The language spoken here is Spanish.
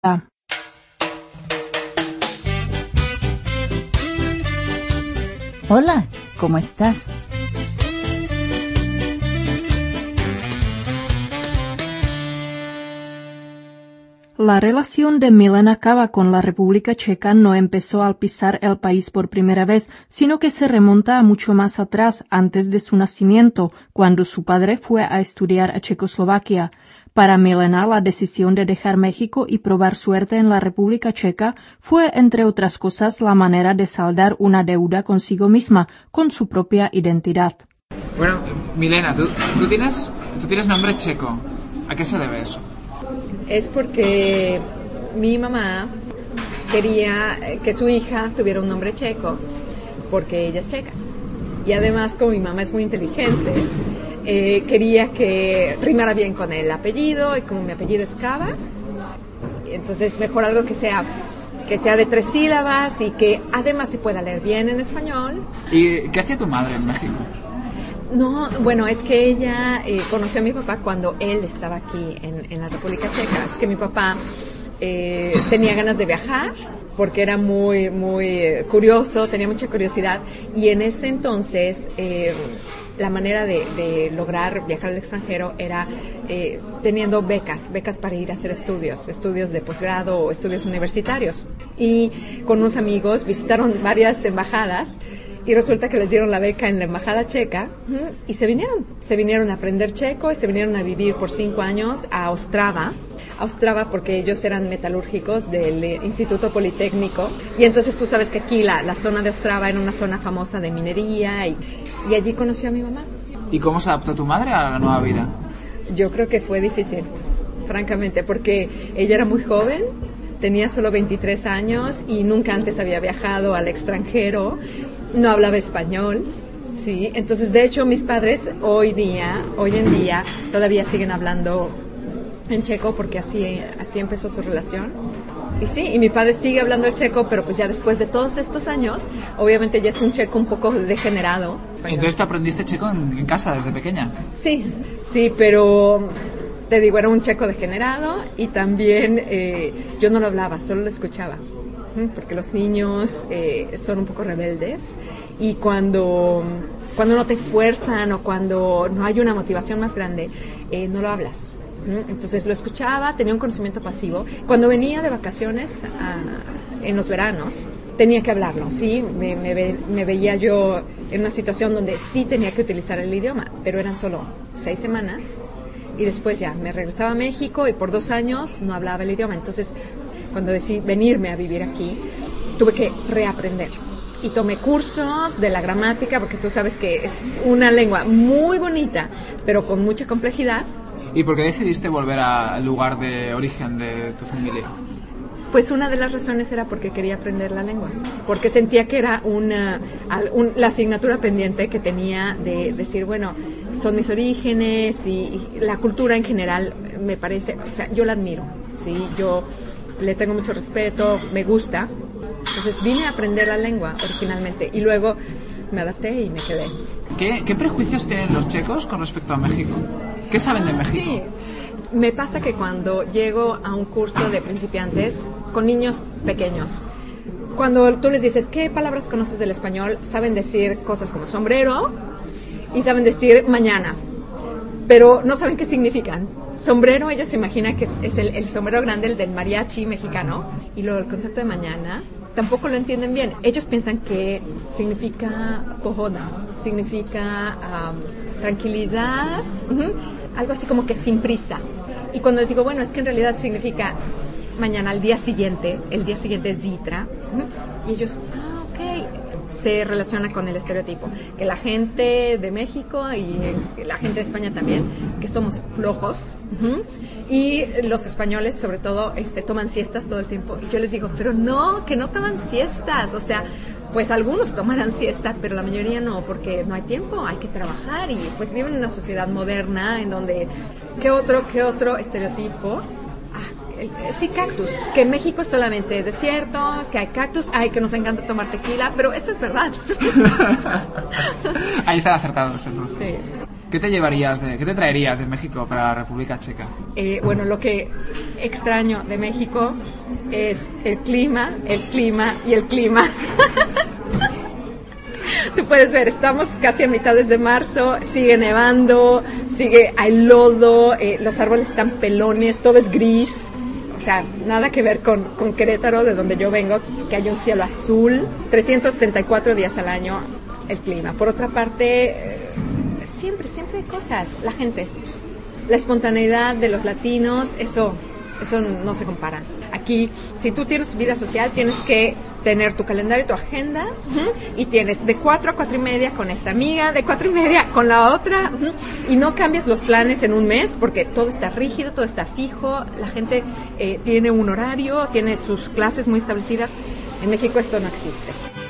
Hola, ¿cómo estás? La relación de Milena Kava con la República Checa no empezó al pisar el país por primera vez, sino que se remonta a mucho más atrás, antes de su nacimiento, cuando su padre fue a estudiar a Checoslovaquia. Para Milena, la decisión de dejar México y probar suerte en la República Checa fue, entre otras cosas, la manera de saldar una deuda consigo misma, con su propia identidad. Bueno, Milena, tú tienes nombre checo. ¿A qué se debe eso? Es porque mi mamá quería que su hija tuviera un nombre checo, porque ella es checa. Y además, como mi mamá es muy inteligente, quería que rimara bien con el apellido, y como mi apellido es Kava, entonces mejor algo que sea de 3 sílabas y que además se pueda leer bien en español. ¿Y qué hacía tu madre en México? No, bueno, es que ella conoció a mi papá cuando él estaba aquí en la República Checa. Es que mi papá tenía ganas de viajar porque era muy, muy curioso, tenía mucha curiosidad. Y en ese entonces la manera de lograr viajar al extranjero era teniendo becas para ir a hacer estudios de posgrado o estudios universitarios. Y con unos amigos visitaron varias embajadas. Y resulta que les dieron la beca en la embajada checa y se vinieron a aprender checo y se vinieron a vivir por 5 años a Ostrava porque ellos eran metalúrgicos del Instituto Politécnico, y entonces tú sabes que aquí la zona de Ostrava era una zona famosa de minería y allí conoció a mi mamá. ¿Y cómo se adaptó tu madre a la nueva vida? Yo creo que fue difícil, francamente, porque ella era muy joven, tenía solo 23 años y nunca antes había viajado al extranjero. No hablaba español, sí. Entonces, de hecho, mis padres hoy en día, todavía siguen hablando en checo porque así empezó su relación. Y sí, y mi padre sigue hablando el checo, pero pues ya después de todos estos años, obviamente ya es un checo un poco degenerado. Entonces, ¿tú aprendiste checo en casa desde pequeña? Sí, pero te digo, era un checo degenerado y también yo no lo hablaba, solo lo escuchaba. Porque los niños son un poco rebeldes y cuando no te fuerzan o cuando no hay una motivación más grande, no lo hablas. Entonces lo escuchaba, tenía un conocimiento pasivo. Cuando venía de vacaciones en los veranos, tenía que hablarlo, ¿sí? Me veía yo en una situación donde sí tenía que utilizar el idioma, pero eran solo 6 semanas y después ya me regresaba a México y por 2 años no hablaba el idioma. Entonces, cuando decidí venirme a vivir aquí, tuve que reaprender. Y tomé cursos de la gramática, porque tú sabes que es una lengua muy bonita, pero con mucha complejidad. ¿Y por qué decidiste volver al lugar de origen de tu familia? Pues una de las razones era porque quería aprender la lengua, porque sentía que era la asignatura pendiente que tenía de decir, bueno, son mis orígenes y la cultura en general me parece, o sea, yo la admiro, ¿sí? Yo le tengo mucho respeto, me gusta. Entonces vine a aprender la lengua originalmente y luego me adapté y me quedé. ¿Qué prejuicios tienen los checos con respecto a México? ¿Qué saben de México? Sí, me pasa que cuando llego a un curso de principiantes con niños pequeños, cuando tú les dices, ¿qué palabras conoces del español? Saben decir cosas como sombrero y saben decir mañana, pero no saben qué significan. Sombrero, ellos se imaginan que es el sombrero grande, el del mariachi mexicano, y luego el concepto de mañana tampoco lo entienden bien. Ellos piensan que significa pohoda, significa tranquilidad, algo así como que sin prisa. Y cuando les digo, bueno, es que en realidad significa mañana, el día siguiente es Zitra, y ellos, ok, se relaciona con el estereotipo, que la gente de México y la gente de España también, que somos flojos, y los españoles sobre todo toman siestas todo el tiempo, y yo les digo, pero no, que no toman siestas, o sea, pues algunos tomarán siesta, pero la mayoría no, porque no hay tiempo, hay que trabajar, y pues viven en una sociedad moderna en donde, ¿qué otro estereotipo? Sí, cactus, que en México es solamente desierto, que hay cactus, que nos encanta tomar tequila, pero eso es verdad. Ahí están acertados entonces. Sí. ¿Qué te traerías de México para la República Checa? Bueno, lo que extraño de México es el clima y el clima. Tú puedes ver, estamos casi a mitades de marzo, sigue nevando, hay lodo, los árboles están pelones, todo es gris. O sea, nada que ver con Querétaro, de donde yo vengo, que hay un cielo azul, 364 días al año el clima. Por otra parte, siempre hay cosas, la gente, la espontaneidad de los latinos, eso no se compara. Aquí, si tú tienes vida social, tienes que tener tu calendario, tu agenda, y tienes de 4 a 4 y media con esta amiga, de 4 y media con la otra, y no cambias los planes en un mes, porque todo está rígido, todo está fijo, la gente tiene un horario, tiene sus clases muy establecidas. En México esto no existe.